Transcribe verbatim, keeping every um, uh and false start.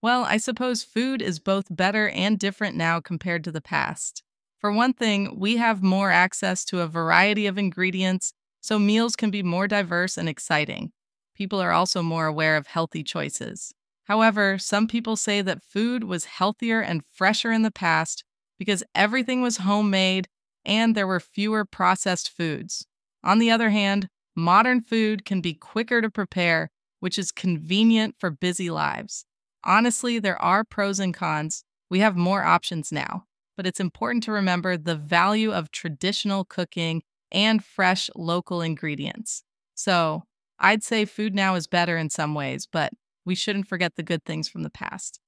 Well, I suppose food is both better and different now compared to the past. For one thing, we have more access to a variety of ingredients, so meals can be more diverse and exciting. People are also more aware of healthy choices. However, some people say that food was healthier and fresher in the past because everything was homemade and there were fewer processed foods. On the other hand, modern food can be quicker to prepare, which is convenient for busy lives. Honestly, there are pros and cons. We have more options now, but it's important to remember the value of traditional cooking and fresh local ingredients. So, I'd say food now is better in some ways, but we shouldn't forget the good things from the past.